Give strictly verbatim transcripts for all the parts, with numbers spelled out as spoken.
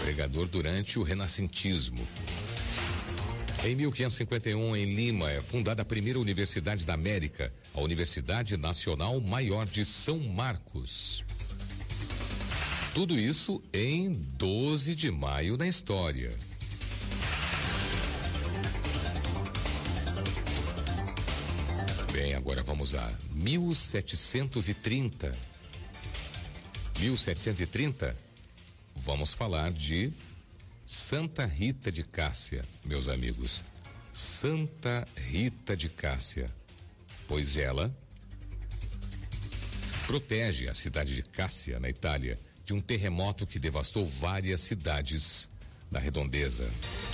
pregador durante o renascentismo. Em mil quinhentos e cinquenta e um, em Lima, é fundada a primeira universidade da América, a Universidade Nacional Maior de São Marcos. Tudo isso em doze de maio na história. Bem, agora vamos a mil setecentos e trinta. mil setecentos e trinta, vamos falar de Santa Rita de Cássia, meus amigos. Santa Rita de Cássia, pois ela protege a cidade de Cássia, na Itália, de um terremoto que devastou várias cidades da redondeza.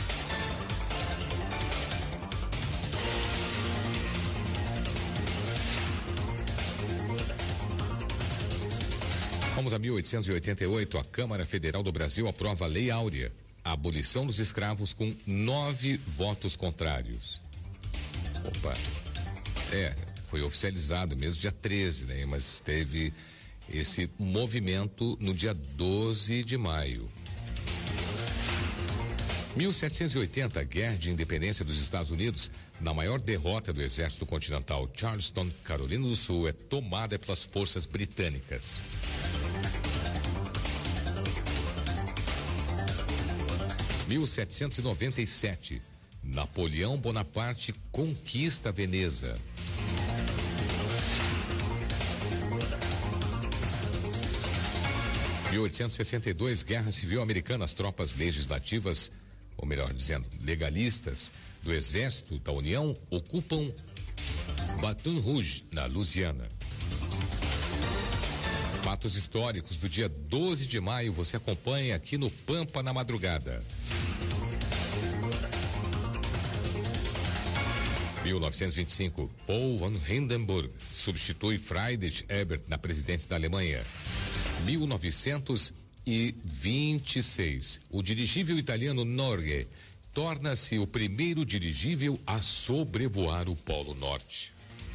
Vamos a mil oitocentos e oitenta e oito, a Câmara Federal do Brasil aprova a Lei Áurea, a abolição dos escravos, com nove votos contrários. Opa, é, foi oficializado mesmo dia treze, né? Mas teve esse movimento no dia doze de maio. mil setecentos e oitenta, Guerra de Independência dos Estados Unidos. Na maior derrota do Exército Continental, Charleston, Carolina do Sul, é tomada pelas forças britânicas. mil setecentos e noventa e sete, Napoleão Bonaparte conquista Veneza. mil oitocentos e sessenta e dois, Guerra Civil Americana. As tropas legislativas, ou melhor dizendo, legalistas do Exército da União ocupam Baton Rouge, na Louisiana. Fatos históricos do dia doze de maio você acompanha aqui no Pampa na Madrugada. mil novecentos e vinte e cinco, Paul von Hindenburg substitui Friedrich Ebert na presidência da Alemanha. mil novecentos e vinte e seis, o dirigível italiano Norghe torna-se o primeiro dirigível a sobrevoar o Polo Norte.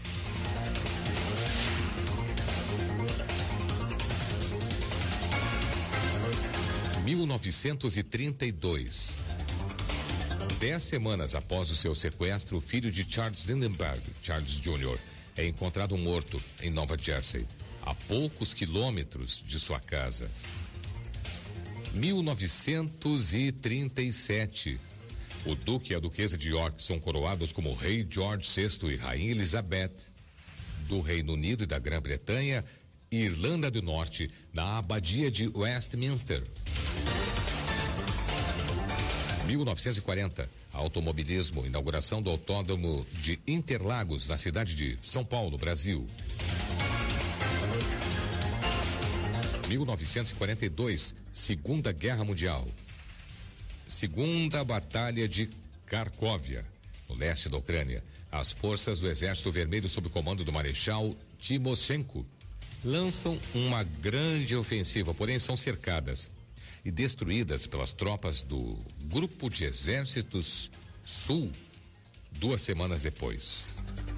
mil novecentos e trinta e dois. Dez semanas após o seu sequestro, o filho de Charles Lindbergh, Charles Júnior, é encontrado morto em Nova Jersey, a poucos quilômetros de sua casa. mil novecentos e trinta e sete. O Duque e a Duquesa de York são coroados como Rei George sexto e Rainha Elizabeth do Reino Unido e da Grã-Bretanha e Irlanda do Norte, na Abadia de Westminster. mil novecentos e quarenta, automobilismo, inauguração do Autódromo de Interlagos, na cidade de São Paulo, Brasil. mil novecentos e quarenta e dois, Segunda Guerra Mundial. Segunda Batalha de Kharkovia, no leste da Ucrânia. As forças do Exército Vermelho, sob o comando do Marechal Timoshenko, lançam uma grande ofensiva, porém são cercadas e destruídas pelas tropas do Grupo de Exércitos Sul duas semanas depois.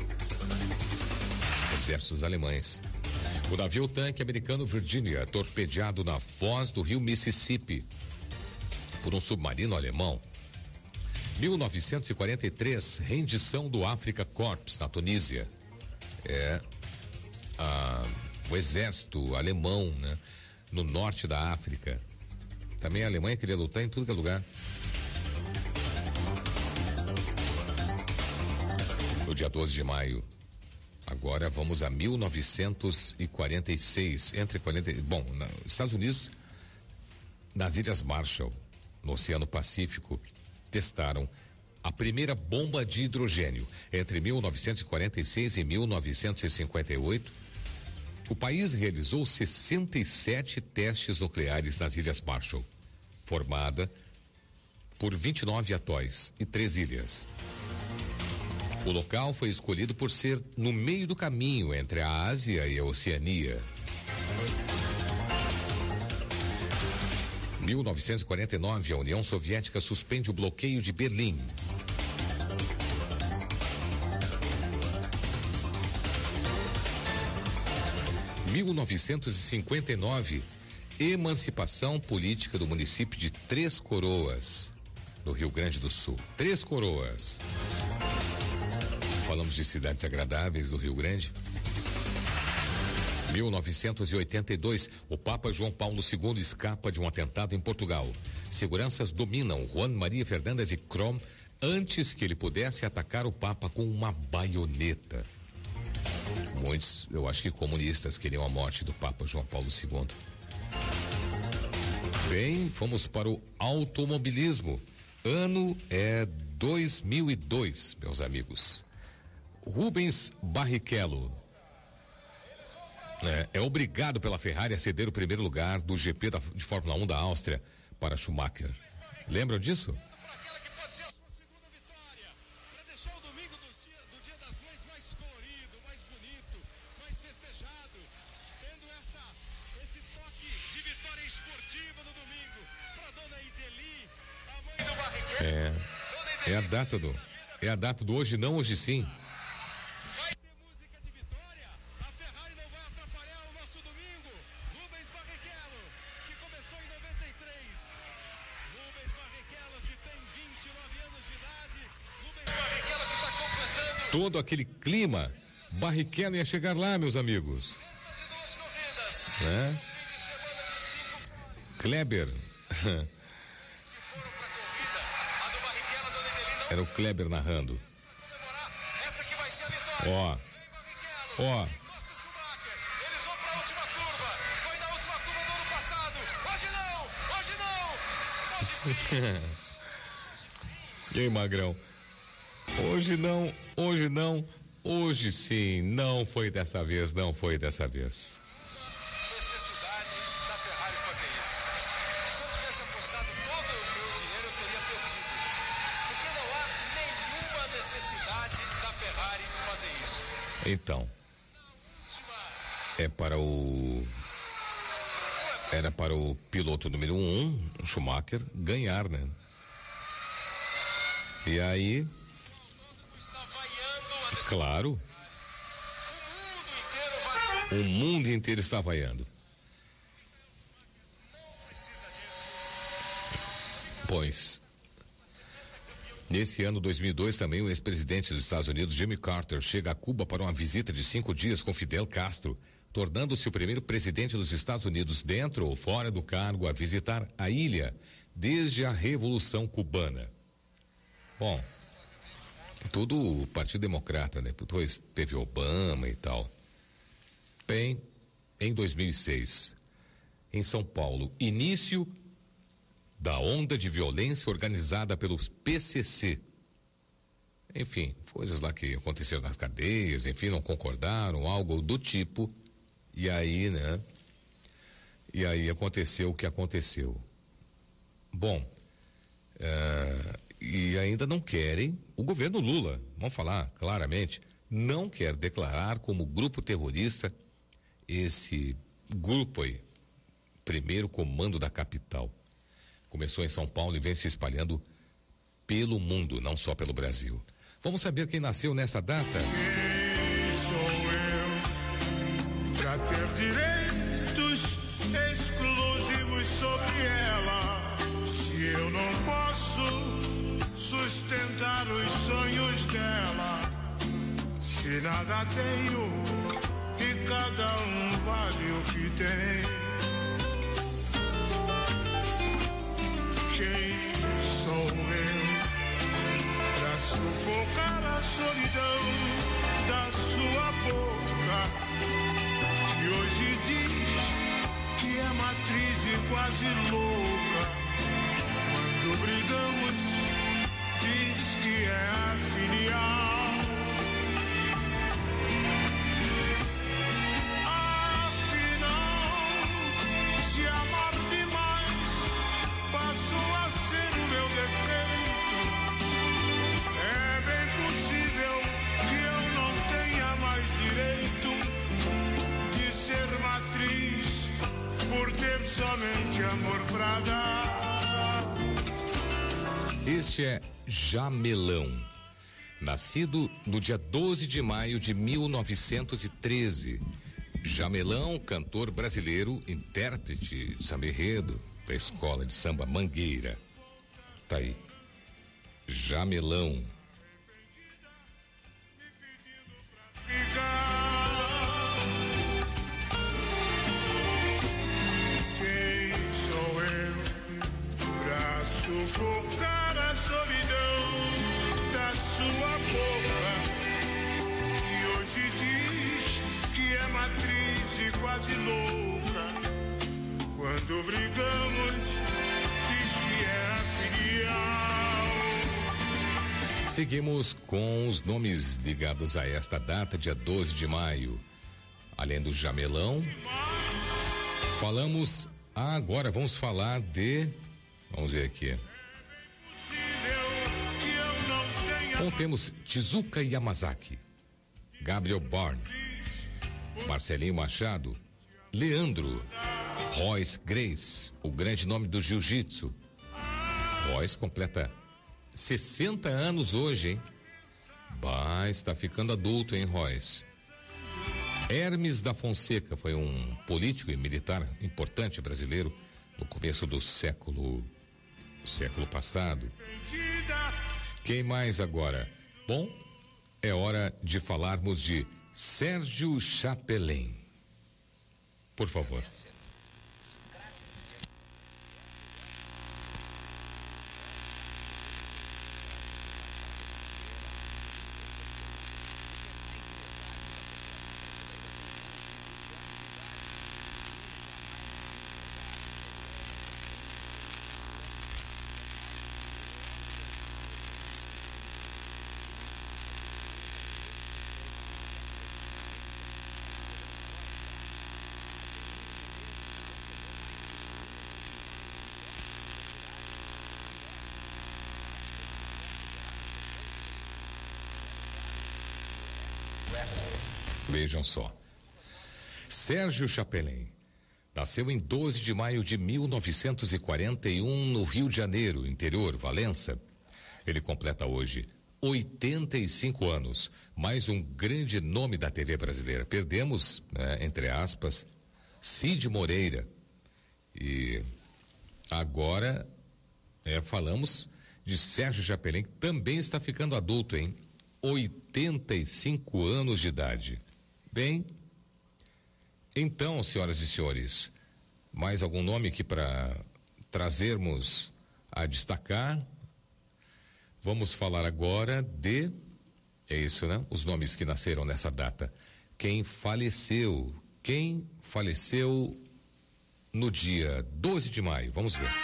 Exércitos alemães. O navio tanque americano Virginia, torpedeado na foz do rio Mississippi por um submarino alemão. mil novecentos e quarenta e três, rendição do Africa Corps na Tunísia. É a, o exército alemão, né, no norte da África. Também a Alemanha queria lutar em tudo que é lugar. No dia doze de maio. Agora vamos a mil novecentos e quarenta e seis. Entre quarenta, bom, nos Estados Unidos, nas Ilhas Marshall, no Oceano Pacífico, testaram a primeira bomba de hidrogênio. Entre mil novecentos e quarenta e seis e mil novecentos e cinquenta e oito, o país realizou sessenta e sete testes nucleares nas Ilhas Marshall, formada por vinte e nove atóis e três ilhas. O local foi escolhido por ser no meio do caminho entre a Ásia e a Oceania. mil novecentos e quarenta e nove, a União Soviética suspende o bloqueio de Berlim. mil novecentos e cinquenta e nove, emancipação política do município de Três Coroas, no Rio Grande do Sul. Três Coroas. Falamos de cidades agradáveis do Rio Grande. mil novecentos e oitenta e dois, o Papa João Paulo segundo escapa de um atentado em Portugal. Seguranças dominam Juan Maria Fernandes e Crom antes que ele pudesse atacar o Papa com uma baioneta. Muitos, eu acho que comunistas, queriam a morte do Papa João Paulo segundo. Bem, fomos para o automobilismo. Ano é dois mil e dois, meus amigos. Rubens Barrichello é, é obrigado pela Ferrari a ceder o primeiro lugar do G P da, de Fórmula um da Áustria para Schumacher. Lembram disso? É, é a data do, é a data do hoje não, hoje sim. Vai ter música de vitória. A Ferrari não vai atrapalhar o nosso domingo. Rubens Barrichello, que começou em noventa e três. Rubens Barrichello, que tem vinte e nove anos de idade. Rubens Barrichello que está completando. Todo aquele clima, Barrichello ia chegar lá, meus amigos. Né? Kleber. Era o Kleber narrando. Ó. Ó. Eles vão para a última curva. Foi na última curva do ano passado. Hoje não, hoje não. Hoje sim. E aí, Magrão? Hoje não, hoje não, hoje sim. Não foi dessa vez, não foi dessa vez. Necessidade da Ferrari fazer isso. Se eu tivesse apostado todo o meu dinheiro, eu teria perdido. Porque não há nenhuma necessidade da Ferrari fazer isso. Então, é para o era para o piloto número um, Schumacher, ganhar, né? E aí, claro, o mundo inteiro está vaiando. Pois, nesse ano dois mil e dois também o ex-presidente dos Estados Unidos, Jimmy Carter, chega a Cuba para uma visita de cinco dias com Fidel Castro, tornando-se o primeiro presidente dos Estados Unidos dentro ou fora do cargo a visitar a ilha desde a Revolução Cubana. Bom, tudo o Partido Democrata, né? Depois teve Obama e tal. Bem, em dois mil e seis, em São Paulo, início da onda de violência organizada pelos P C C. Enfim, coisas lá que aconteceram nas cadeias, enfim, não concordaram, algo do tipo. E aí, né? E aí aconteceu o que aconteceu. Bom, uh, e ainda não querem, o governo Lula, vamos falar claramente, não quer declarar como grupo terrorista esse grupo aí, primeiro comando da capital. Começou em São Paulo e vem se espalhando pelo mundo, não só pelo Brasil. Vamos saber quem nasceu nessa data? Quem sou eu pra ter direitos exclusivos sobre ela? Se eu não posso sustentar os sonhos dela, se nada tenho e cada um vale o que tem. Quem sou eu pra sufocar a solidão da sua boca, que hoje diz que é matriz e quase louca? Quando brigamos, diz que é a filial. Por ter somente amor pra dar. Este é Jamelão, nascido no dia doze de maio de mil novecentos e treze. Jamelão, cantor brasileiro, intérprete de samba enredo da Escola de Samba Mangueira. Tá aí. Jamelão. Quem sou eu pra sufocar a solidão da sua boca, que hoje diz que é matriz e quase louca? Quando brigamos, diz que é filial. Seguimos com os nomes ligados a esta data, dia doze de maio. Além do Jamelão, falamos. Ah, agora vamos falar de. Vamos ver aqui. Bom, temos Tezuka Yamazaki, Gabriel Byrne, Marcelinho Machado, Leandro, Royce Gracie, o grande nome do jiu-jitsu. Royce completa sessenta anos hoje, hein? Bah, está ficando adulto, hein, Royce? Hermes da Fonseca foi um político e militar importante brasileiro no começo do século, século passado. Quem mais agora? Bom, é hora de falarmos de Sérgio Chapelin. Por favor. Vejam só. Sérgio Chapelin nasceu em doze de maio de mil novecentos e quarenta e um no Rio de Janeiro, interior, Valença. Ele completa hoje oitenta e cinco anos, mais um grande nome da T V brasileira. Perdemos, né, entre aspas, Cid Moreira. E agora é, falamos de Sérgio Chapelin, que também está ficando adulto, hein? oitenta e cinco anos de idade. Bem, então, senhoras e senhores, mais algum nome aqui para trazermos a destacar? Vamos falar agora de, é isso, né? Os nomes que nasceram nessa data. Quem faleceu, quem faleceu no dia doze de maio, vamos ver.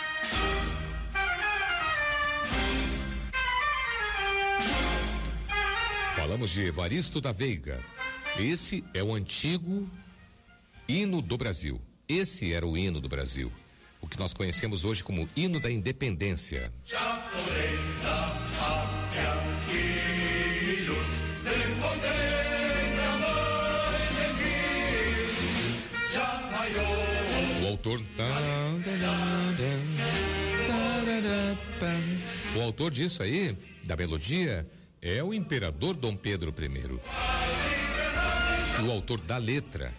Falamos de Evaristo da Veiga. Esse é o antigo hino do Brasil. Esse era o hino do Brasil. O que nós conhecemos hoje como hino da independência. O autor. O autor disso aí, da melodia, é o imperador Dom Pedro primeiro. O autor da letra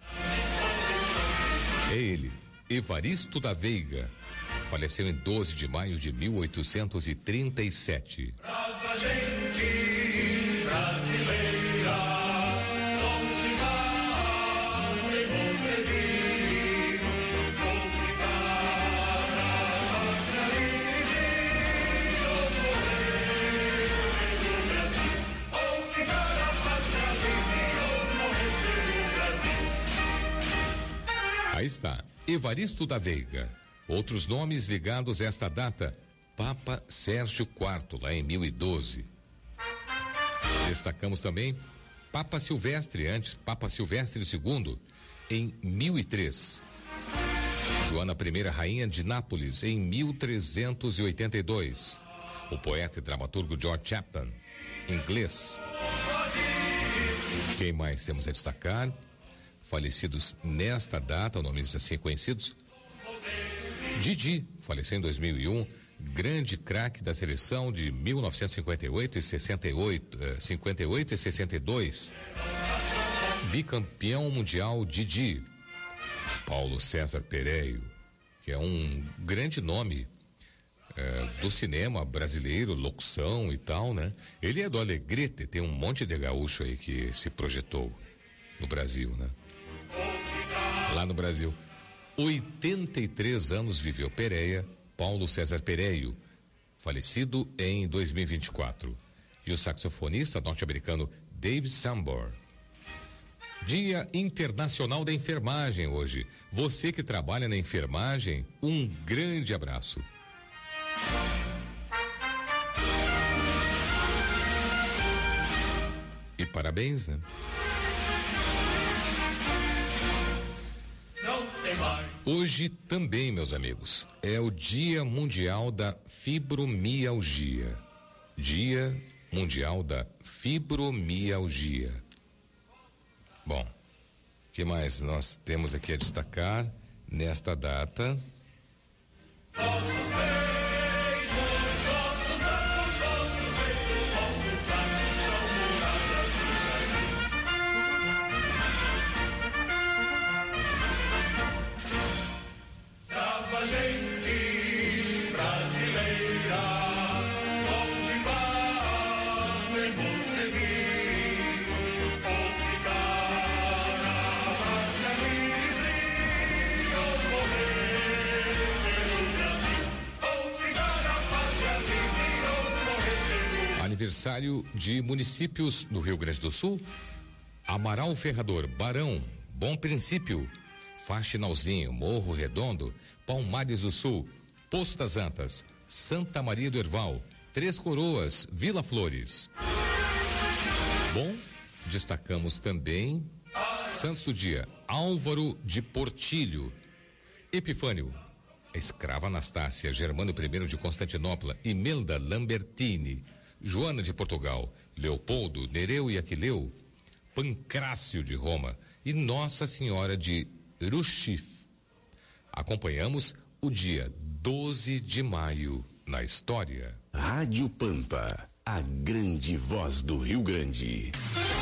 é ele, Evaristo da Veiga. Faleceu em doze de maio de mil oitocentos e trinta e sete. Brava gente brasileira, onde vai vou servir, vou ficar na pátria livre, ou morrer pelo Brasil, ou ficar na pátria livre, ou morrer pelo Brasil. Aí está, Evaristo da Veiga. Outros nomes ligados a esta data: Papa Sérgio quarto, lá em mil e doze. Destacamos também Papa Silvestre, antes Papa Silvestre segundo, em mil e três. Joana I, rainha de Nápoles, em mil trezentos e oitenta e dois. O poeta e dramaturgo George Chapman, inglês. Quem mais temos a destacar? Falecidos nesta data, nomes assim conhecidos: Didi, faleceu em dois mil e um, grande craque da seleção de mil novecentos e cinquenta e oito e sessenta e oito, eh, cinquenta e oito e sessenta e dois. bicampeão mundial Didi. Paulo César Pereio, que é um grande nome é, do cinema brasileiro, locução e tal, né? Ele é do Alegrete, tem um monte de gaúcho aí que se projetou no Brasil, né? Lá no Brasil. oitenta e três anos viveu Pereia, Paulo César Pereio, falecido em dois mil e vinte e quatro. E o saxofonista norte-americano Dave Sambor. Dia Internacional da Enfermagem hoje. Você que trabalha na enfermagem, um grande abraço. E parabéns, né? Hoje também, meus amigos, é o Dia Mundial da Fibromialgia. Dia Mundial da Fibromialgia. Bom, o que mais nós temos aqui a destacar nesta data? Nossos beijos, nossos braços, nossos beijos, nossos braços são muralhas do Brasil. Brava gente brasileira, longe vamos seguir, ou ficar na pátria livre, ou morrer pelo Brasil, ou ficar na pátria livre, ou morrer pelo... Aniversário de municípios no Rio Grande do Sul: Amaral Ferrador, Barão, Bom Princípio, Faxinalzinho, Morro Redondo, Palmares do Sul, Poço das Antas, Santa Maria do Herval, Três Coroas, Vila Flores. Bom, destacamos também Santos do Dia: Álvaro de Portilho, Epifânio, Escrava Anastácia, Germano I de Constantinopla, Imelda Lambertini, Joana de Portugal, Leopoldo, Nereu e Aquileu, Pancrácio de Roma e Nossa Senhora de Rushif. Acompanhamos o dia doze de maio na história. Rádio Pampa, a grande voz do Rio Grande.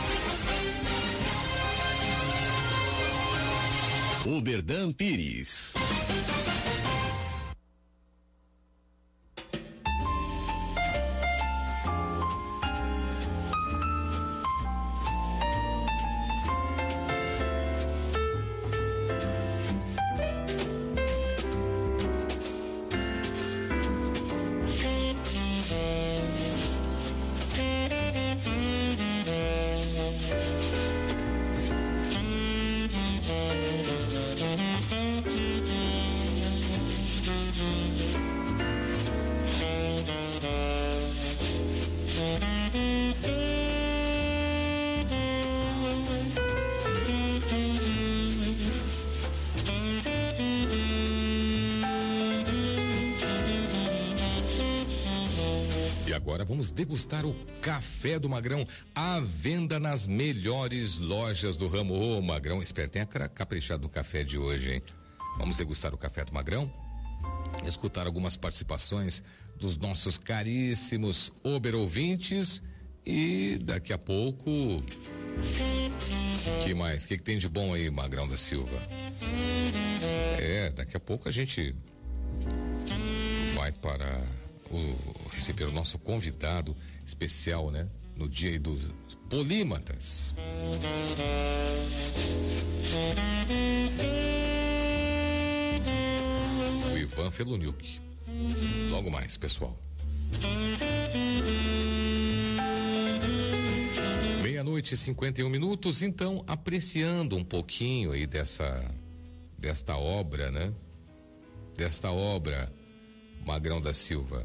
Oberdan Pires. Vamos degustar o café do Magrão, à venda nas melhores lojas do ramo. Ô, Magrão, espero tenha caprichado no café de hoje, hein? Vamos degustar o café do Magrão, escutar algumas participações dos nossos caríssimos Ober ouvintes e daqui a pouco, que mais? O que, que tem de bom aí, Magrão da Silva? É, daqui a pouco a gente vai para o receber o nosso convidado especial, né? No dia aí dos polímatas. O Ivan Feluniuk. Logo mais, pessoal. Meia-noite e cinquenta e um minutos, então, apreciando um pouquinho aí dessa desta obra, né? Desta obra, Magrão da Silva.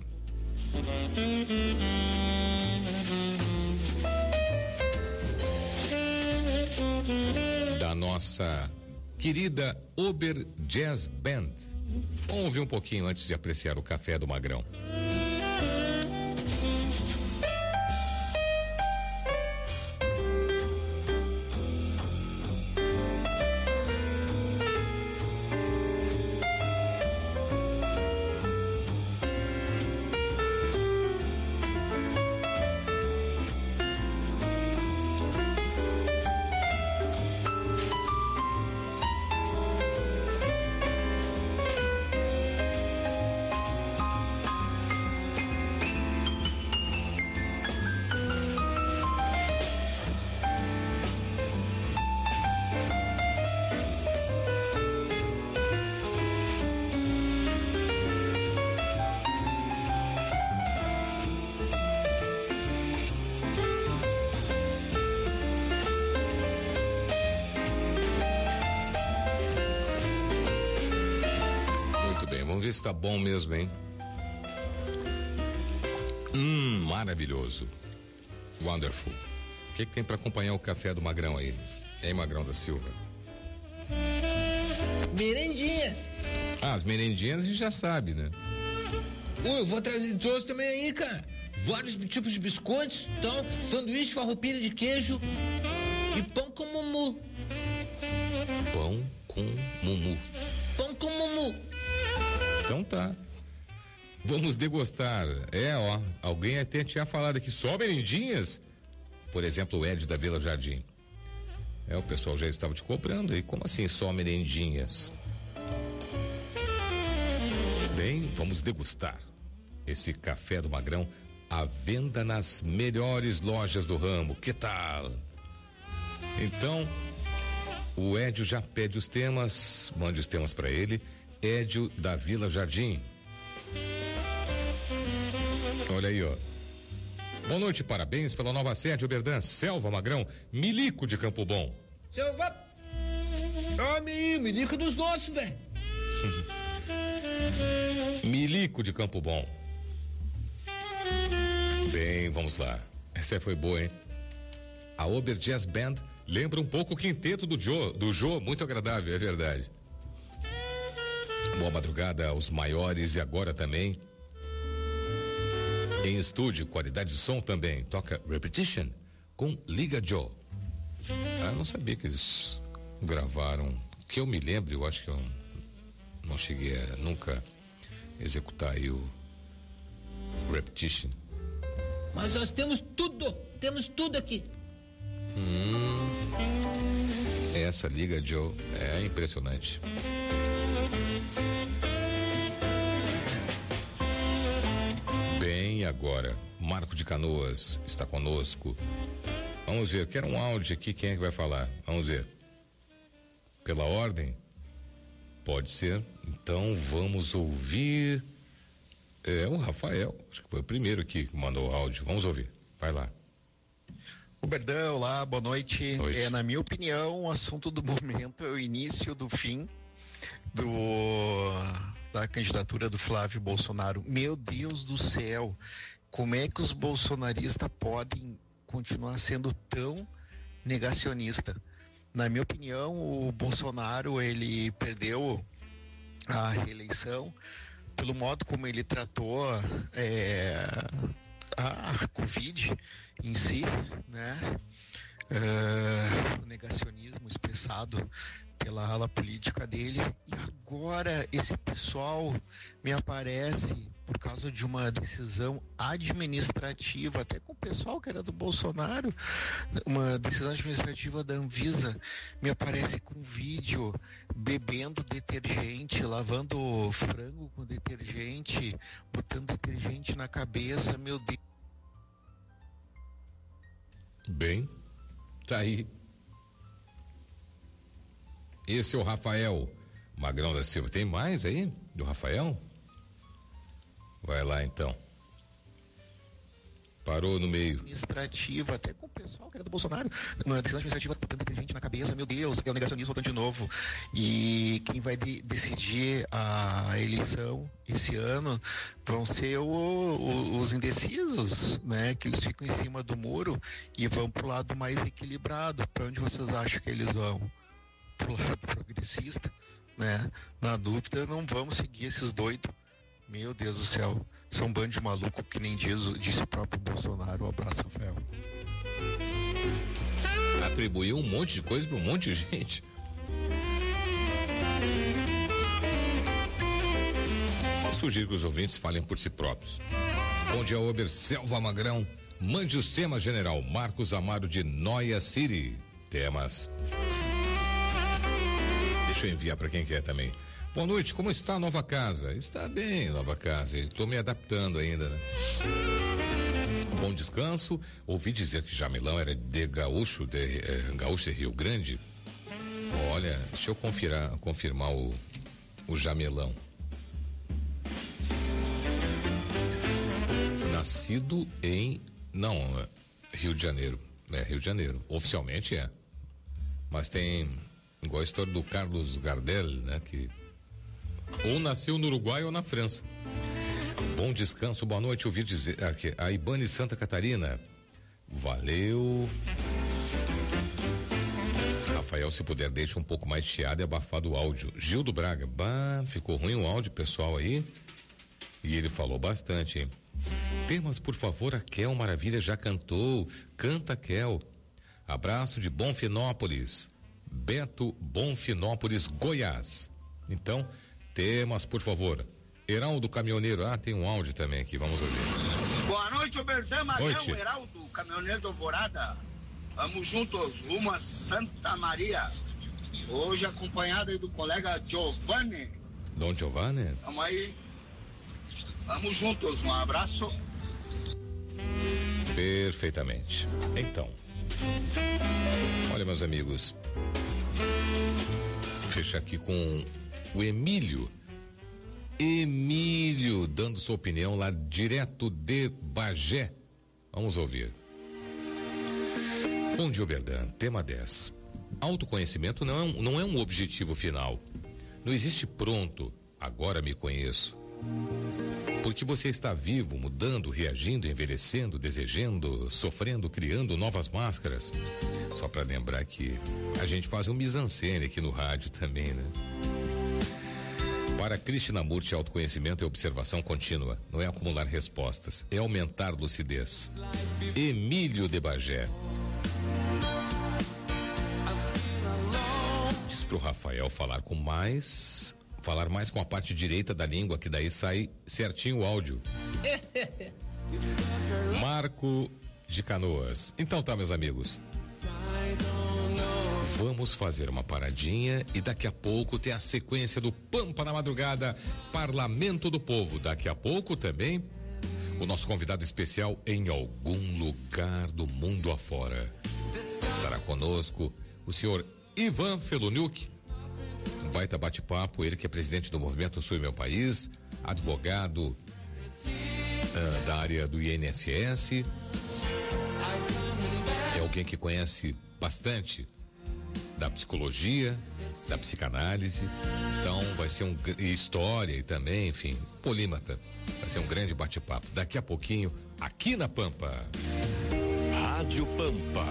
Da nossa querida Ober Jazz Band. Vamos ouvir um pouquinho antes de apreciar o café do Magrão. vamos ver se tá bom mesmo, hein? Hum, maravilhoso. Wonderful. O que, que tem pra acompanhar o café do Magrão aí? Hein, Magrão da Silva? Merendinhas. Ah, as merendinhas a gente já sabe, né? Ui, eu vou trazer, trouxe também aí, cara. Vários tipos de biscoitos, então, sanduíche, farroupilha de queijo e pão com mumu. Pão com mumu. Pão com mumu. Então tá. Vamos degustar. É, ó, alguém até tinha falado aqui, só merendinhas? Por exemplo, o Ed da Vila Jardim. É, o pessoal já estava te cobrando aí. Como assim, só merendinhas? Bem, vamos degustar esse café do Magrão à venda nas melhores lojas do ramo. Que tal? Então, o Édio já pede os temas, mande os temas para ele. Édio da Vila Jardim. Olha aí, ó. Boa noite, parabéns pela nova sede, Oberdan, Selva Magrão, Milico de Campo Bom. Selva. Ó, menino, milico dos nossos, velho. Milico de Campo Bom. Bem, vamos lá. Essa foi boa, hein? A Ober Jazz Band lembra um pouco o quinteto do Jô, do Jô, muito agradável, é verdade. Boa madrugada aos maiores e agora também. Em estúdio, qualidade de som também. Toca Repetition com Liga Joe. Ah, eu não sabia que eles gravaram. Que eu me lembro, eu acho que eu não cheguei a nunca executar aí o Repetition. Mas nós temos tudo, temos tudo aqui. Hum, essa Liga Joe é impressionante. Bem, agora, Marco de Canoas está conosco. Vamos ver, quero um áudio aqui, quem é que vai falar? Vamos ver. Pela ordem? Pode ser. Então vamos ouvir. É o Rafael, acho que foi o primeiro aqui que mandou o áudio. Vamos ouvir. Vai lá. O Berdão, olá, boa noite. noite. É, na minha opinião, o assunto do momento é o início do fim do da candidatura do Flávio Bolsonaro. Meu Deus do céu, como é que os bolsonaristas podem continuar sendo tão negacionista? Na minha opinião, o Bolsonaro, ele perdeu a reeleição pelo modo como ele tratou é, a Covid em si, né? Uh, o negacionismo expressado pela ala política dele, e agora esse pessoal me aparece por causa de uma decisão administrativa, até com o pessoal que era do Bolsonaro, uma decisão administrativa da Anvisa, me aparece com vídeo bebendo detergente, lavando frango com detergente, botando detergente na cabeça, meu Deus. Bem, tá aí. Esse é o Rafael Magrão da Silva. Tem mais aí do Rafael? Vai lá então. Parou no meio. Administrativa, até com o pessoal que era do Bolsonaro, uma decisão administrativa botando detergente na cabeça, meu Deus, é o negacionismo voltando de novo. E quem vai de, decidir a eleição esse ano vão ser o, o, os indecisos, né? Que eles ficam em cima do muro e vão pro lado mais equilibrado. Para onde vocês acham que eles vão? Pro lado progressista, né? Na dúvida, não vamos seguir esses doidos. Meu Deus do céu, são um bando de maluco, que nem diz, disse o próprio Bolsonaro. Um abraço, Rafael. Atribuiu um monte de coisa para um monte de gente. Eu sugiro que os ouvintes falem por si próprios. Bom dia, Ober, Selva Magrão. Mande os temas, General Marcos Amaro de Noia City. Temas. Deixa eu enviar para quem quer também. Boa noite, como está a nova casa? Está bem, nova casa. Estou me adaptando ainda, né? Bom descanso. Ouvi dizer que Jamelão era de Gaúcho, de eh, Gaúcho de Rio Grande. Olha, deixa eu confirar, confirmar o, o Jamelão. Nascido em, não, Rio de Janeiro. É, Rio de Janeiro. Oficialmente é. Mas tem, igual a história do Carlos Gardel, né? Que Ou nasceu no Uruguai ou na França. Bom descanso, boa noite. Ouvi dizer aqui, a Ibane Santa Catarina. Valeu. Rafael, se puder, deixa um pouco mais chiado e abafado o áudio. Gildo Braga, bah, ficou ruim o áudio, pessoal, aí. E ele falou bastante, hein? Temas, por favor, a Kel Maravilha já cantou. Canta, Kel. Abraço de Bonfinópolis. Beto, Bonfinópolis, Goiás. Então, temas, por favor. Heraldo Caminhoneiro, ah, tem um áudio também aqui, vamos ouvir. Boa noite, Oberdan Magrão, Noite. Heraldo, Caminhoneiro de Alvorada. Vamos juntos, rumo a Santa Maria. Hoje acompanhado aí do colega Giovanni. Dom Giovanni? Vamos aí. Vamos juntos, um abraço. Perfeitamente. Então, olha, meus amigos, fecha aqui com o Emílio. Emílio dando sua opinião lá direto de Bagé. Vamos ouvir. Bom dia, Oberdan. Tema dez. Autoconhecimento não é, um, não é um objetivo final. Não existe pronto, agora me conheço. Porque você está vivo, mudando, reagindo, envelhecendo, desejando, sofrendo, criando novas máscaras. Só para lembrar que a gente faz um mise-en-scène aqui no rádio também, né? Para Krishnamurti, autoconhecimento é observação contínua, não é acumular respostas, é aumentar lucidez. Emílio de Bagé. Diz pro Rafael falar com mais, falar mais com a parte direita da língua, que daí sai certinho o áudio. Marco de Canoas. Então tá, meus amigos. Vamos fazer uma paradinha e daqui a pouco tem a sequência do Pampa na Madrugada, Parlamento do Povo. Daqui a pouco também o nosso convidado especial em algum lugar do mundo afora. Estará conosco o senhor Ivan Feluniuk. Um baita bate-papo, ele que é presidente do Movimento Sul Meu País, advogado uh, da área do I N S S. É alguém que conhece bastante da psicologia, da psicanálise. Então vai ser um história e também, enfim, polímata. Vai ser um grande bate-papo. Daqui a pouquinho, aqui na Pampa. Rádio Pampa.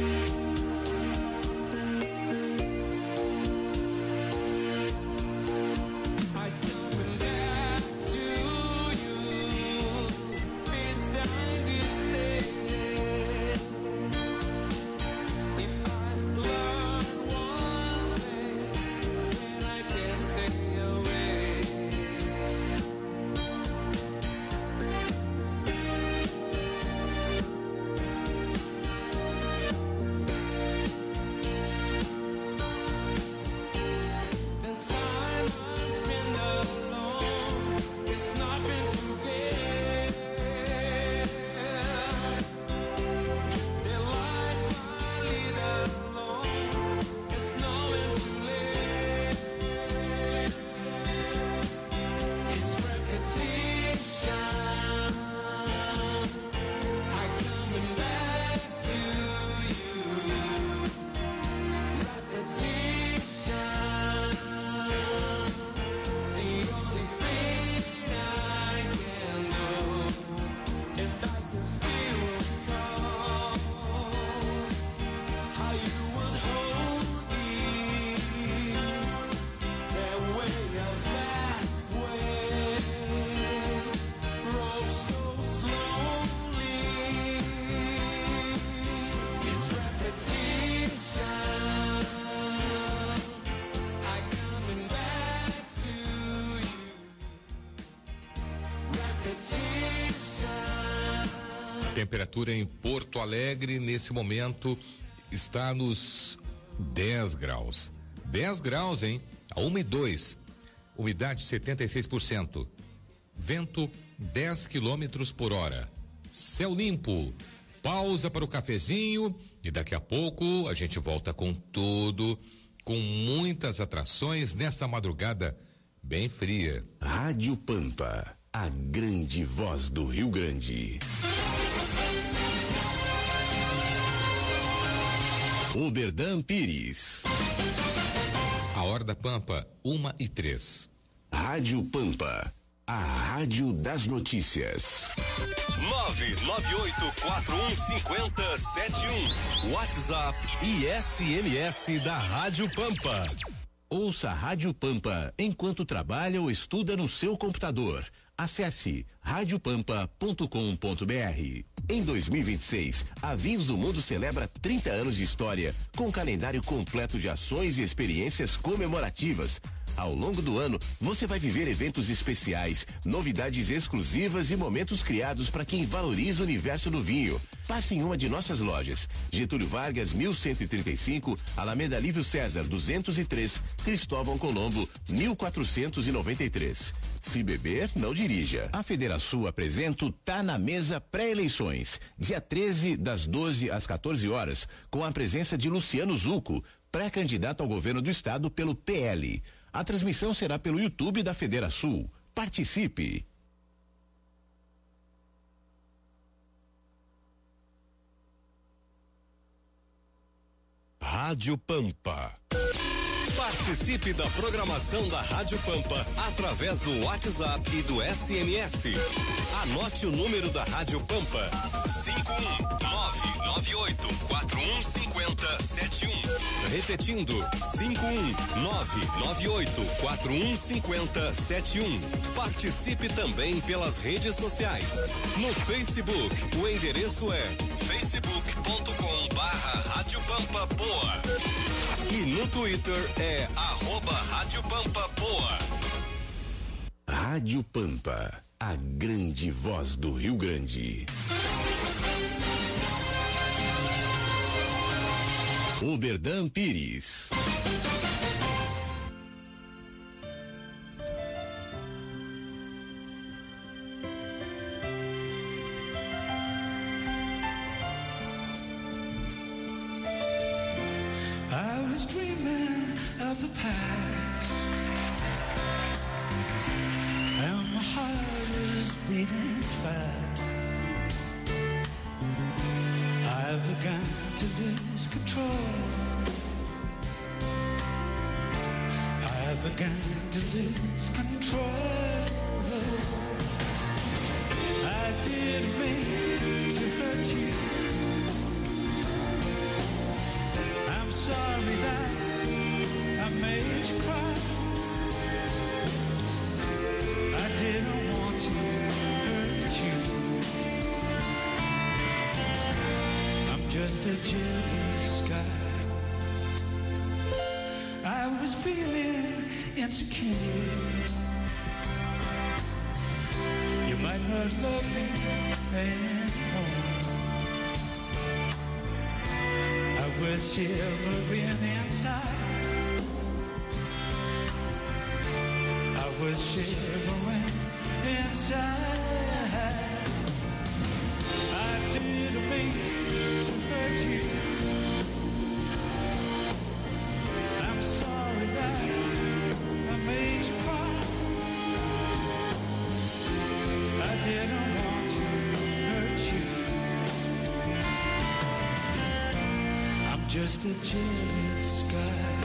Temperatura em Porto Alegre nesse momento está nos dez graus. dez graus, hein? A uma e dois. Umidade setenta e seis por cento. Vento dez quilômetros por hora. Céu limpo. Pausa para o cafezinho e daqui a pouco a gente volta com tudo, com muitas atrações nesta madrugada bem fria. Rádio Pampa, a grande voz do Rio Grande. Oberdan Pires. A hora da Pampa, uma e três. Rádio Pampa, a rádio das notícias. nove nove oito quatro um cinco zero sete um. WhatsApp e S M S da Rádio Pampa. Ouça a Rádio Pampa enquanto trabalha ou estuda no seu computador. Acesse rádio pampa ponto com ponto br. Em dois mil e vinte e seis, a Vinhos do Mundo celebra trinta anos de história, com um calendário completo de ações e experiências comemorativas. Ao longo do ano, você vai viver eventos especiais, novidades exclusivas e momentos criados para quem valoriza o universo do vinho. Passe em uma de nossas lojas: Getúlio Vargas, mil cento e trinta e cinco, Alameda Lívio César, duzentos e três, Cristóvão Colombo, mil quatrocentos e noventa e três. Se beber, não dirija. A Federação apresenta o Tá na Mesa pré-eleições, dia treze, das doze às quatorze horas, com a presença de Luciano Zucco, pré-candidato ao governo do estado pelo P L. A transmissão será pelo YouTube da Federação. Participe! Rádio Pampa. Participe da programação da Rádio Pampa através do WhatsApp e do S M S. Anote o número da Rádio Pampa: cinco um nove nove oito quatro um cinco zero sete um. Repetindo: cinco um nove nove oito quatro um cinco zero sete um. Participe também pelas redes sociais. No Facebook, o endereço é facebook ponto com barra Rádio Pampa Poa. E no Twitter é arroba Rádio Pampa Poa. Rádio Pampa, a grande voz do Rio Grande. Oberdan Pires. I was dreaming of the past, and my heart is beating fast. I've begun to lose control. I've begun to lose control. I didn't mean to hurt you. I'm sorry that I made you cry. I didn't want to hurt you. I'm just a jealous guy. I was feeling insecure. You might not love me anymore. I was shivering inside. I was shivering inside. I didn't mean to hurt you. I'm sorry that I made you cry. I didn't want to hurt you. Just a jealous guy.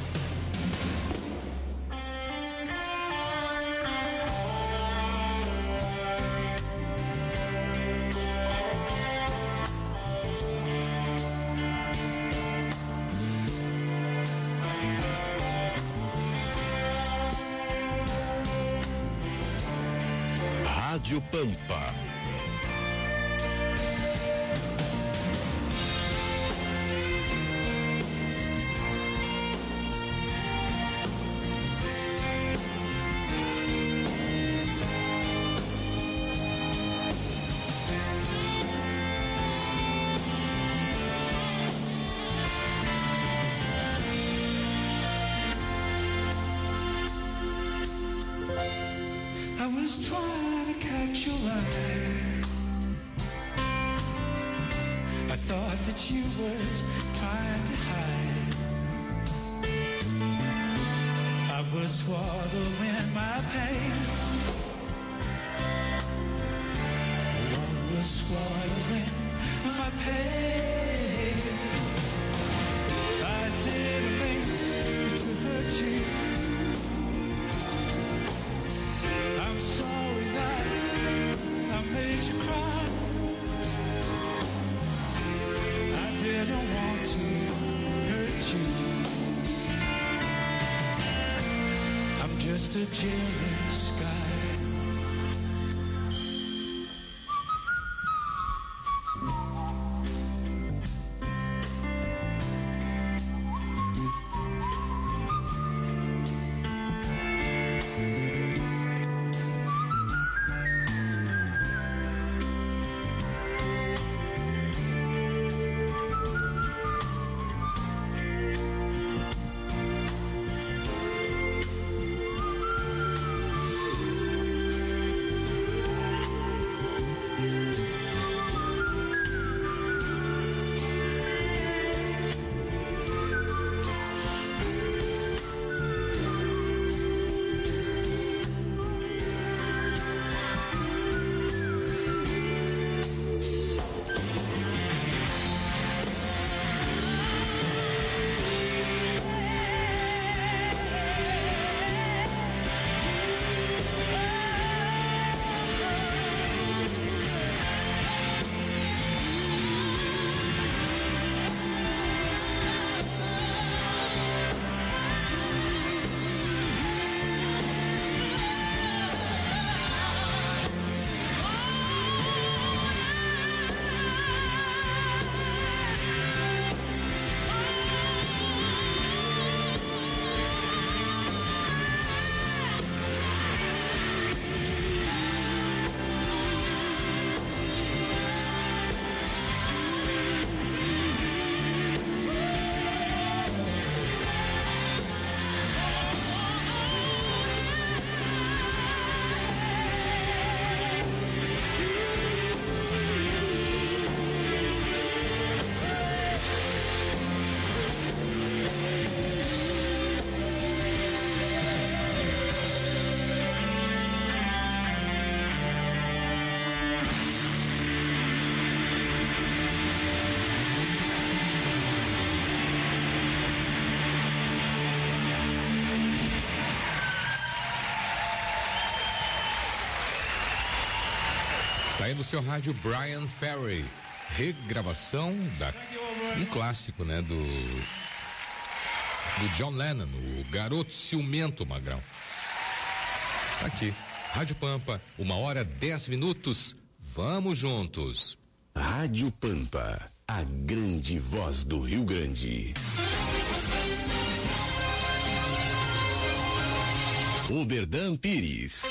Rádio Pampa. I was trying to catch your eye. I thought that you was trying to hide. I was swallowing my pain. I was swallowing my pain. I didn't mean to hurt you. just a jealous guy. Tá aí no seu rádio Brian Ferry, regravação da um clássico, né, do do John Lennon, o Garoto Ciumento, Magrão. Tá aqui, Rádio Pampa, uma hora dez minutos, vamos juntos. Rádio Pampa, a grande voz do Rio Grande. Oberdan Pires.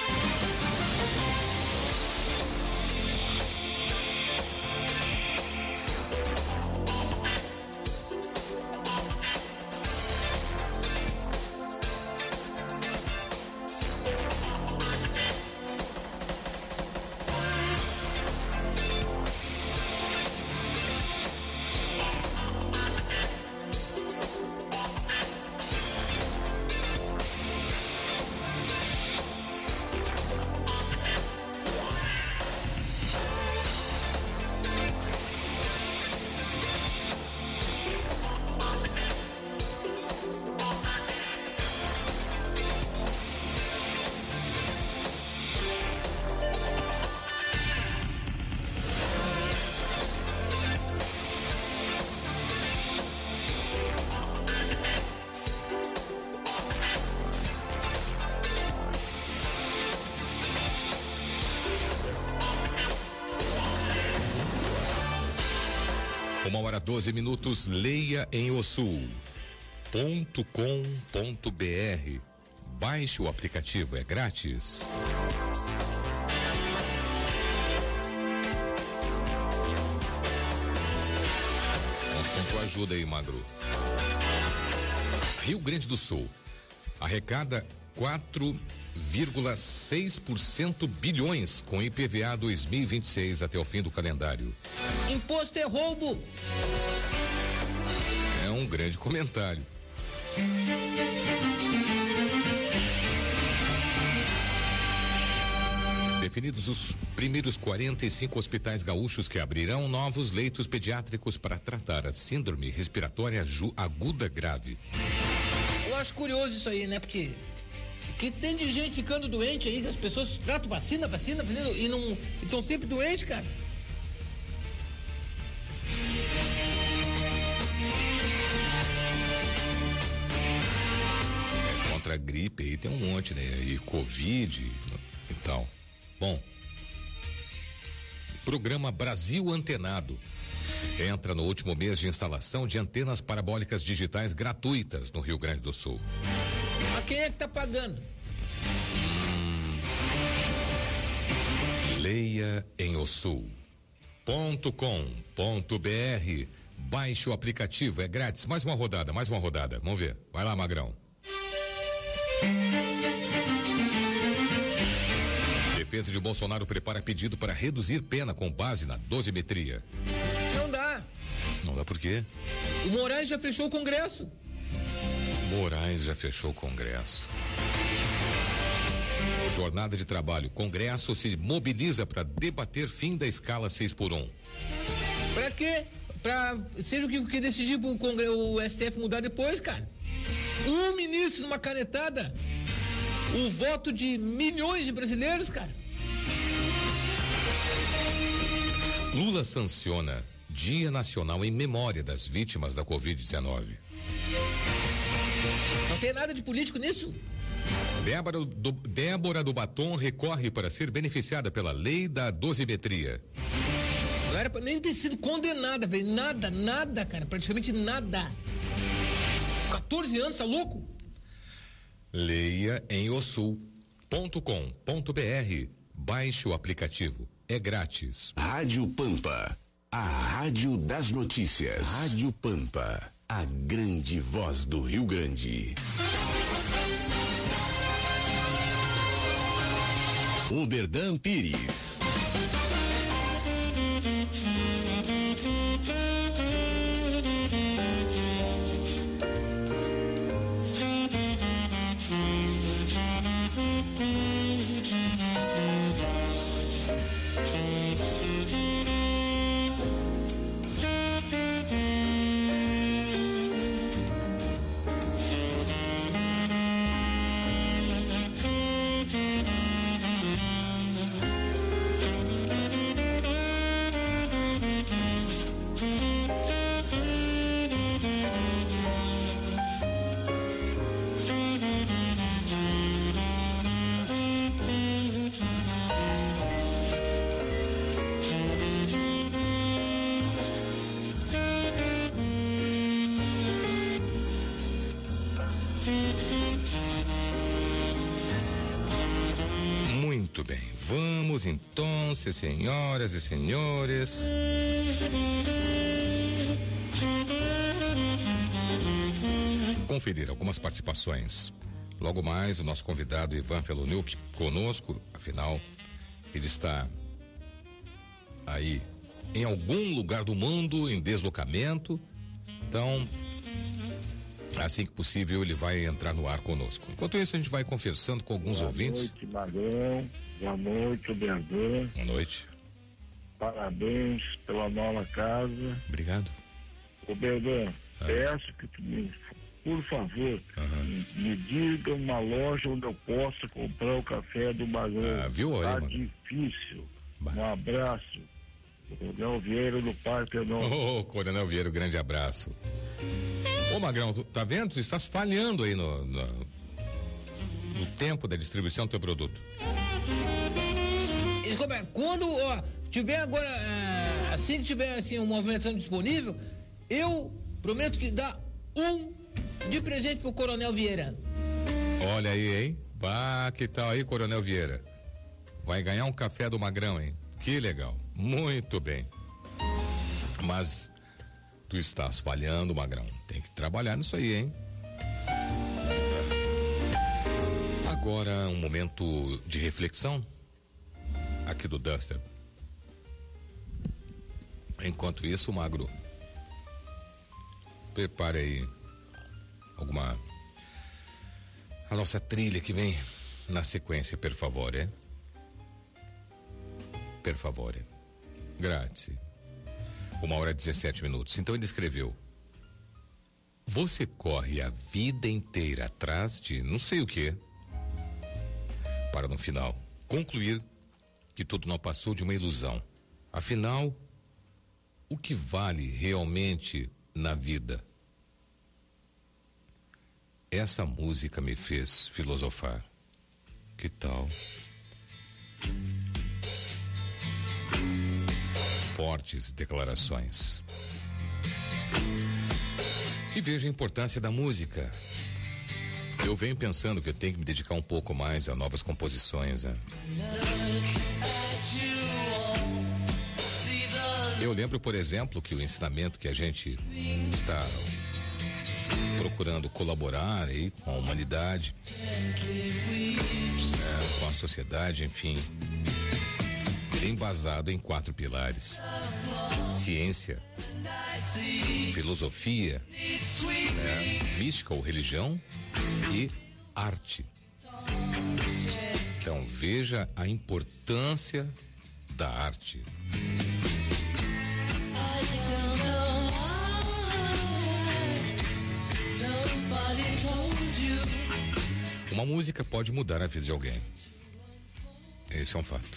Uma hora doze minutos, leia em osul ponto com ponto br. Baixe o aplicativo, é grátis. Conto com tua ajuda aí, Magro. Rio Grande do Sul arrecada quatro vírgula seis por cento bilhões com I P V A dois mil e vinte e seis até o fim do calendário. Imposto é roubo. É um grande comentário. Definidos os primeiros quarenta e cinco hospitais gaúchos que abrirão novos leitos pediátricos para tratar a síndrome respiratória aguda grave. Eu acho curioso isso aí, né? Porque que tem de gente ficando doente aí, que as pessoas tratam vacina, vacina, vacina e não estão sempre doentes, cara. pra gripe aí tem um monte, né? E Covid e tal. Bom, programa Brasil Antenado entra no último mês de instalação de antenas parabólicas digitais gratuitas no Rio Grande do Sul. Mas quem é que tá pagando? Hum, leia em osul ponto com ponto br. Baixe o aplicativo, é grátis. Mais uma rodada, mais uma rodada. Vamos ver. Vai lá, Magrão. Defesa de Bolsonaro prepara pedido para reduzir pena com base na dosimetria. Não dá. Não dá por quê? O Moraes já fechou o Congresso. Moraes já fechou o Congresso. Jornada de trabalho. Congresso se mobiliza para debater fim da escala seis por um. Pra quê? Pra seja o que, que decidir pro Congresso, o S T F mudar depois, cara. Um ministro numa canetada. O voto de milhões de brasileiros, cara. Lula sanciona Dia Nacional em memória das vítimas da covid dezenove. Não tem nada de político nisso? Débora do, Débora do Batom recorre para ser beneficiada pela lei da dosimetria. Não era pra nem ter sido condenada, velho. Nada, nada, cara. Praticamente nada. quatorze anos, tá louco? Leia em osul ponto com ponto br. Baixe o aplicativo. É grátis. Rádio Pampa. A rádio das notícias. Rádio Pampa. A grande voz do Rio Grande. Oberdan Pires. Muito bem, vamos então, senhoras e senhores. Conferir algumas participações. Logo mais, o nosso convidado Ivan Feloniuk conosco, afinal, ele está aí em algum lugar do mundo em deslocamento. Então, assim que possível, ele vai entrar no ar conosco. Enquanto isso, a gente vai conversando com alguns Boa ouvintes. Boa noite, Magrão. Boa noite, Oberdan. Boa noite. Parabéns pela nova casa. Obrigado. Oberdan, ah. peço que tu me, por favor, uhum. me, me diga uma loja onde eu possa comprar o café do Magrão. Ah, viu? Tá Olha, difícil. Bah. Um abraço. Coronel Vieira do Parque Enorme. Ô, oh, Coronel Vieira, um grande abraço. Ô, Magrão, tu, tá vendo? Tu estás falhando aí no, no, no tempo da distribuição do teu produto. Desculpa, quando ó, tiver agora, ah, assim que tiver assim, uma movimentação disponível, eu prometo que dá um de presente pro Coronel Vieira. Olha aí, hein? Bah, que tal aí, Coronel Vieira? Vai ganhar um café do Magrão, hein? Que legal. Muito bem. Mas tu estás falhando, Magrão. Tem que trabalhar nisso aí, hein? Agora um momento de reflexão aqui do Duster. Enquanto isso, Magro, prepare aí alguma a nossa trilha que vem na sequência, per favore. Per favore. Grazie. Uma hora e dezessete minutos. Então ele escreveu: você corre a vida inteira atrás de não sei o que, para no final concluir que tudo não passou de uma ilusão. Afinal, o que vale realmente na vida? essa música me fez filosofar. Que tal? Fortes declarações. E veja a importância da música. Eu venho pensando que eu tenho que me dedicar um pouco mais a novas composições, né? Eu lembro, por exemplo, que o ensinamento que a gente está procurando colaborar aí com a humanidade, é, com a sociedade, enfim, embasado em quatro pilares: ciência, filosofia, né, mística ou religião e arte. Então veja a importância da arte. Uma música pode mudar a vida de alguém. Esse é um fato.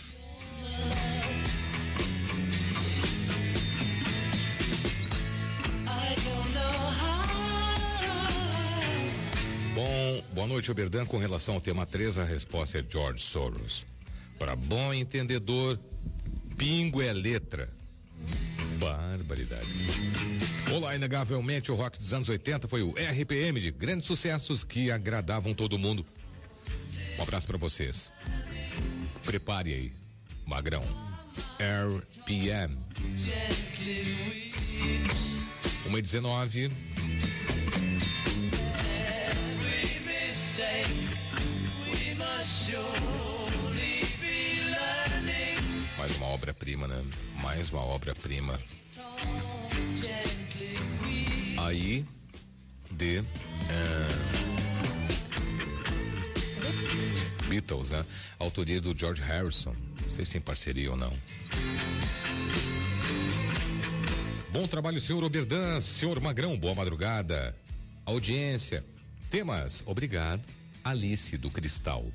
Bom, boa noite, Oberdan. Com relação ao tema três, a resposta é George Soros. Para bom entendedor, pingo é letra. Barbaridade. Olá, inegavelmente o rock dos anos oitenta foi o R P M de grandes sucessos que agradavam todo mundo. Um abraço para vocês. Prepare aí, Magrão. R P M. uma e dezenove. Mais uma obra-prima, né? Mais uma obra-prima. Aí, de uh, Beatles, né? Autoria do George Harrison. Não sei se tem parceria ou não. Bom trabalho, senhor Oberdan, senhor Magrão, boa madrugada. Audiência. Temas, obrigado. Alice do Cristal.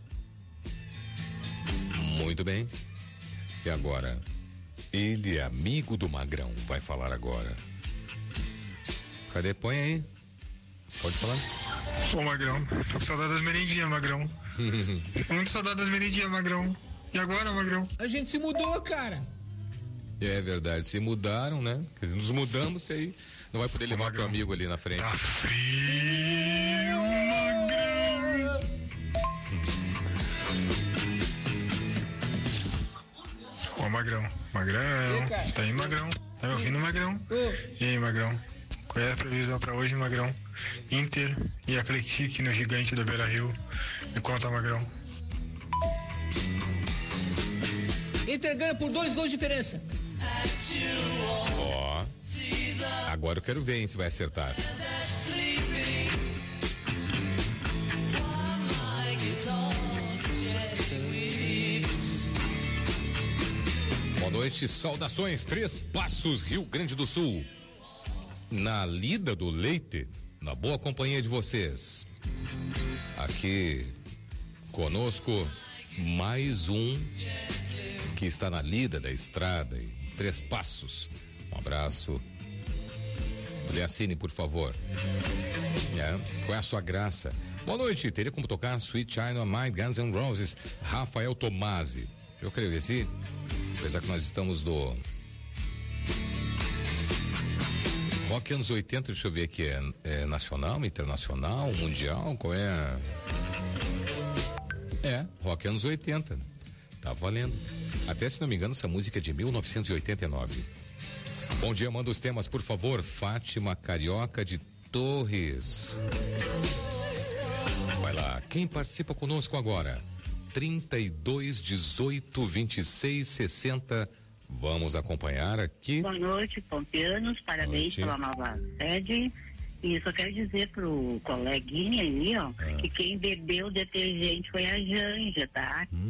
Muito bem. E agora? Ele é amigo do Magrão. Vai falar agora. Cadê? Põe aí. Pode falar. Ô, Magrão, tô com saudade das merendinhas, Magrão. Muito saudade das merendinhas, Magrão. E agora, Magrão? A gente se mudou, cara. É verdade, se mudaram, né? Quer dizer, nos mudamos, aí não vai poder levar Ô, teu amigo ali na frente. Tá frio, Magrão. Ô, Magrão, Magrão, e, tá aí, Magrão? Tá me ouvindo, Magrão? Ô. E aí, Magrão? Qual é a previsão pra hoje, Magrão? Inter e Atlético no gigante do Beira-Rio. Me conta, Magrão. Inter ganha por dois gols de diferença. Ó, agora eu quero ver, hein, se vai acertar. Boa noite, saudações, Três Passos, Rio Grande do Sul. Na lida do leite, na boa companhia de vocês. Aqui conosco mais um que está na lida da estrada e Três Passos. Um abraço. Leacine, por favor. É, qual é a sua graça? Boa noite, teria como tocar Sweet China Mind, Guns N' Roses, Rafael Tomasi. Eu creio que sim, apesar que nós estamos do rock anos oitenta, deixa eu ver aqui, é, é nacional, internacional, mundial, qual é? É, rock anos oitenta, tá valendo. Até se não me engano, essa música é de mil novecentos e oitenta e nove. Bom dia, manda os temas, por favor. Fátima Carioca de Torres. Vai lá, quem participa conosco agora? trinta e dois, dezoito, vinte e seis, sessenta. Vamos acompanhar aqui. Boa noite, Pompianos. Parabéns pela nova sede. E só quero dizer pro coleguinha aí, ó, ah. que quem bebeu o detergente foi a Janja, tá? Hum.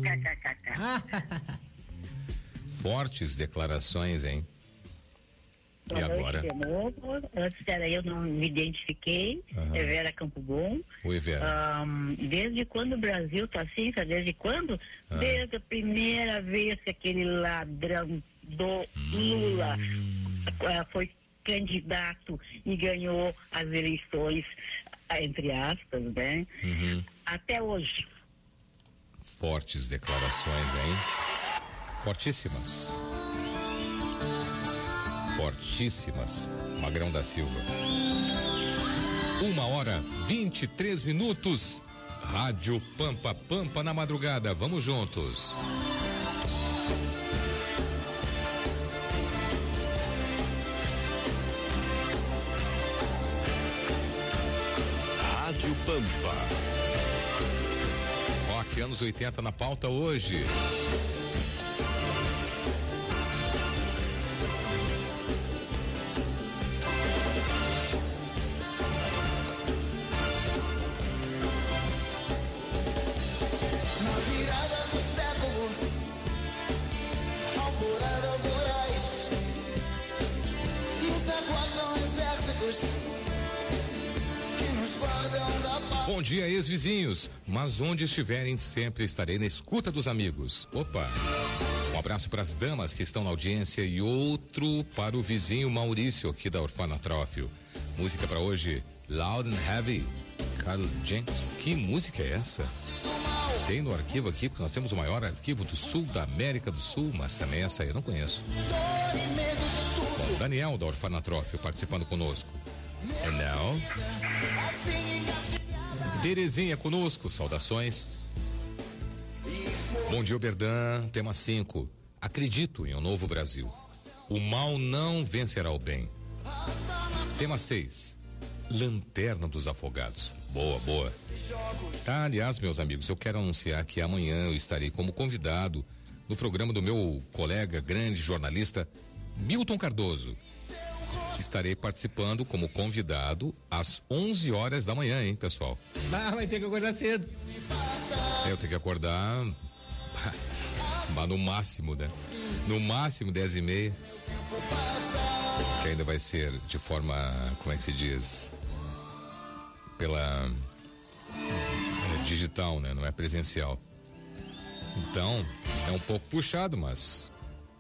Fortes declarações, hein? Boa e agora? De novo. Antes era eu, não me identifiquei. Uhum. É Vera Campo Bom. Oi, Vera. Um, desde quando o Brasil tá assim, sabe? Desde quando? Ah. Desde a primeira vez que aquele ladrão do Lula hum. uh, foi candidato e ganhou as eleições. entre aspas, né? Uhum. Até hoje. Fortes declarações, hein? Fortíssimas. Fortíssimas. Magrão da Silva. Uma hora, vinte e três minutos. Rádio Pampa, Pampa na madrugada. Vamos juntos. Rádio Pampa. Rock anos oitenta na pauta hoje. Na virada do século, alvorada voraz, nos aguardam exércitos que nos guardam da paz. Bom dia, ex-vizinhos. Mas onde estiverem, sempre estarei na escuta dos amigos. Opa! Um abraço para as damas que estão na audiência e outro para o vizinho Maurício, aqui da Orfanotrófio. Música para hoje, Loud and Heavy, Carl Jenks. Que música é essa? Tem no arquivo aqui, porque nós temos o maior arquivo do sul da América do Sul, mas também essa aí eu não conheço. Bom, Daniel da Orfanotrófio participando conosco. E não? Terezinha conosco, saudações. Bom dia, Oberdan, tema cinco. Acredito em um novo Brasil. O mal não vencerá o bem. Tema seis. Lanterna dos Afogados. Boa, boa. Tá, aliás, meus amigos, eu quero anunciar que amanhã eu estarei como convidado no programa do meu colega, grande jornalista, Milton Cardoso. Estarei participando como convidado às onze horas da manhã, hein, pessoal? Ah, vai ter que acordar cedo. É, eu tenho que acordar, mas no máximo, né? No máximo dez e meia. Que ainda vai ser de forma, como é que se diz? Pela é, digital, né? Não é presencial. Então, é um pouco puxado, mas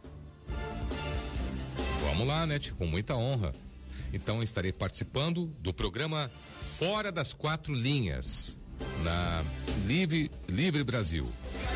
vamos lá, né, tia, com muita honra. Então estarei participando do programa Fora das Quatro Linhas, na Livre, Livre Brasil.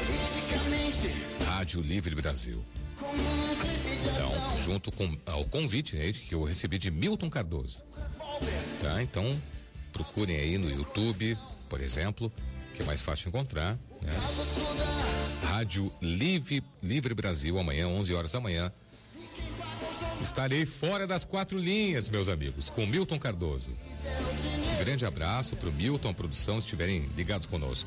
Rádio Livre Brasil. Então, junto com ao convite, né, que eu recebi de Milton Cardoso. Tá? Então, procurem aí no YouTube, por exemplo, que é mais fácil encontrar, né? Rádio Livre, Livre Brasil, amanhã, onze horas da manhã. Estarei fora das quatro linhas, meus amigos, com Milton Cardoso. Um grande abraço pro Milton, a produção, se estiverem ligados conosco.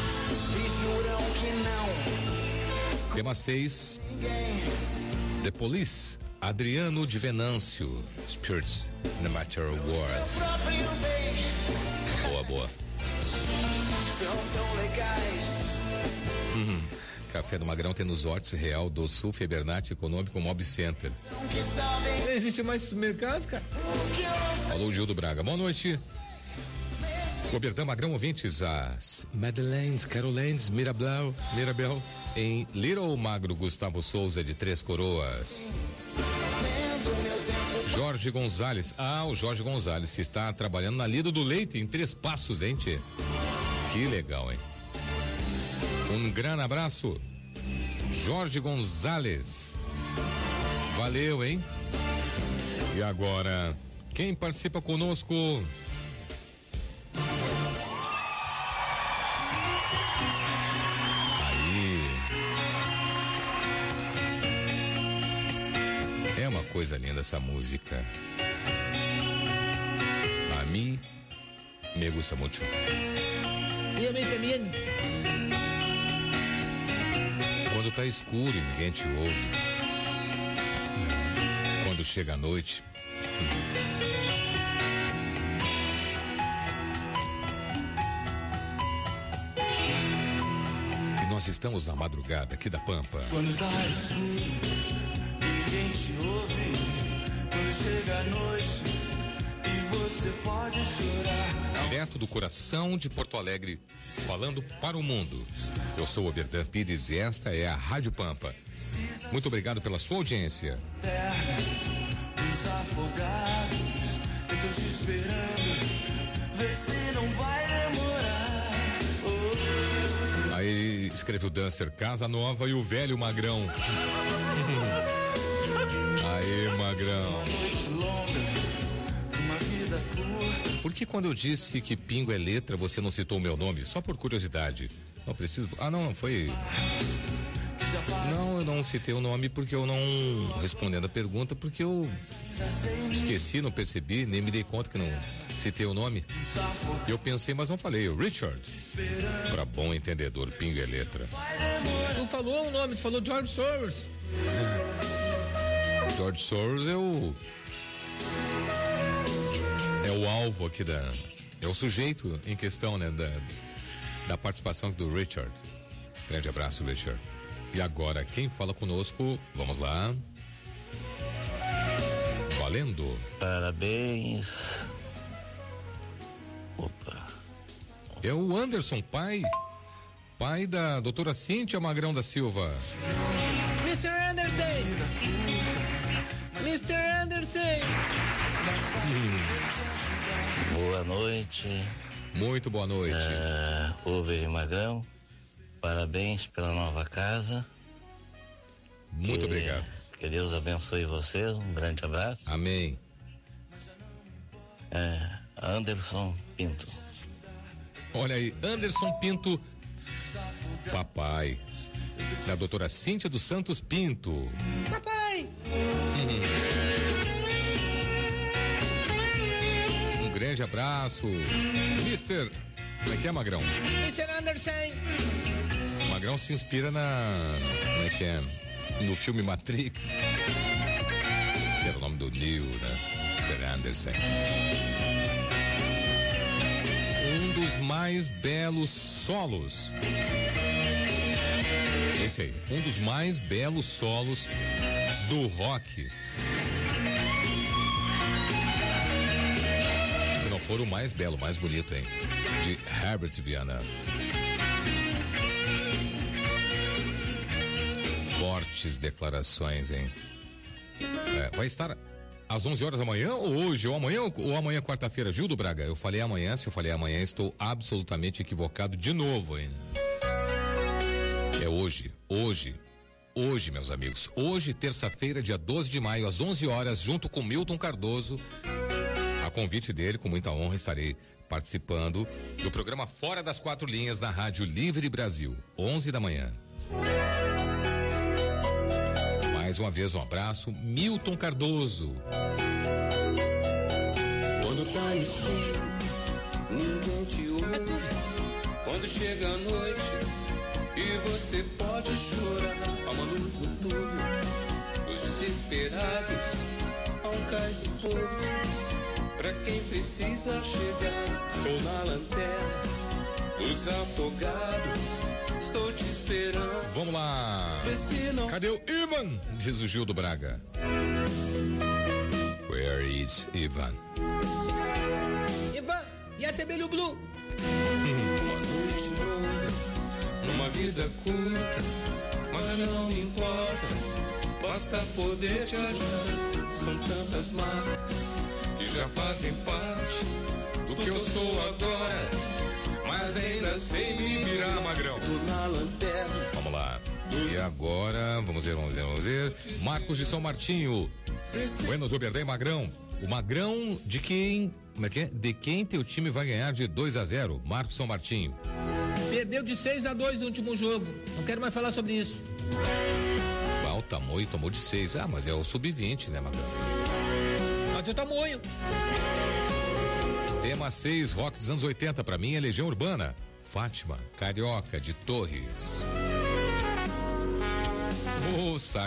Tema seis. The Police, Adriano de Venâncio. Spirits in the Material World. Boa, boa. São tão legais. Uhum. Café do Magrão tem nos Hortes Real do Sul, Febernat Econômico Mob Center. Não existe mais supermercados, cara? Alô, Gildo Braga. Boa noite. Cobertão Magrão ouvintes, as Madeleines, Carolines, Mirabel, Mirabel, em Little Magro, Gustavo Souza de Três Coroas. Jorge Gonzalez. Ah, o Jorge Gonzalez, que está trabalhando na Lido do Leite, em Três Passos, hein, tchê? Que legal, hein? Um grande abraço, Jorge Gonzalez. Valeu, hein? E agora, quem participa conosco? Aí. É uma coisa linda essa música. A mim me gusta muito. Eu me também. Quando tá escuro e ninguém te ouve. Quando chega a noite. E nós estamos na madrugada aqui da Pampa. Quando tá escuro e ninguém te ouve. Quando chega a noite e você pode chorar. Direto do coração de Porto Alegre, falando para o mundo. Eu sou o Oberdan Pires e esta é a Rádio Pampa. Muito obrigado pela sua audiência. Terra dos afogados, eu tô te esperando. vê se não vai demorar. Oh. Aí escreveu o Duster, casa nova e o velho Magrão. Aí, Magrão. Uma noite longa, uma vida curta. Por que quando eu disse que Pingo é letra, você não citou o meu nome? Só por curiosidade. Não preciso. Ah, não, não foi. Não, eu não citei o nome porque eu não. Respondendo a pergunta, porque eu esqueci, não percebi, nem me dei conta que não citei o nome. Eu pensei, mas não falei. Richard. Para bom entendedor, Pingo é letra. Tu falou o nome, tu falou George Soros. George Soros é o. É o alvo aqui da. É o sujeito em questão, né? Da, da participação do Richard. Grande abraço, Richard. E agora, quem fala conosco? Vamos lá. Valendo. Parabéns. Opa. É o Anderson, pai. Pai da doutora Cíntia Magrão da Silva. mister Anderson! mister Anderson! Hum. Boa noite. Muito boa noite. É, Uber e Magrão, parabéns pela nova casa. Muito que, obrigado. Que Deus abençoe vocês, um grande abraço. Amém. É, Anderson Pinto. Olha aí, Anderson Pinto, papai, da doutora Cíntia dos Santos Pinto. Papai! Hum. Um grande abraço, mister Como é que é, Magrão? mister Anderson! Magrão se inspira na. Como é que é? No filme Matrix. Que era o nome do Neo, né? mister Anderson. Um dos mais belos solos. Esse aí, um dos mais belos solos do rock. Se não for o mais belo, o mais bonito, hein? De Herbert Viana. Fortes declarações, hein? É, vai estar às onze horas da manhã ou hoje, ou amanhã, ou amanhã quarta-feira, Gildo Braga? Eu falei amanhã, se eu falei amanhã, estou absolutamente equivocado de novo, hein? É hoje, hoje, hoje, meus amigos. Hoje, terça-feira, dia doze de maio, às onze horas, junto com Milton Cardoso. A convite dele, com muita honra, estarei participando do programa Fora das Quatro Linhas da Rádio Livre Brasil, onze da manhã. Mais uma vez um abraço, Milton Cardoso. Quando tá escuro, ninguém te ouve. Quando chega a noite e você pode chorar, há uma luz no túnel, os desesperados, há um cais do porto, pra quem precisa chegar. Estou na lanterna dos afogados, estou te esperando. Vamos lá. Cadê o Ivan? Diz o Gildo Braga. Where is Ivan? Ivan, e a T B Blue? Uma noite longa, numa vida curta, mas já não me importa, basta poder te ajudar. São tantas marcas que já fazem parte do que eu sou agora, mas ainda sei me virar, Magrão. Tô na lanterna. Vamos lá. E agora, vamos ver, vamos ver, vamos ver. Marcos de São Martinho. Buenos Uberdém, Magrão. O Magrão de quem, como é que é? De quem teu time vai ganhar de dois a zero? Marcos São Martinho. Perdeu de seis a dois no último jogo. Não quero mais falar sobre isso. Ah, o Tamoio tomou de seis. Ah, mas é o sub vinte, né, Magrão? Mas é o Tamoio. Tema seis, rock dos anos oitenta, pra mim é Legião Urbana. Fátima, Carioca de Torres. Moça.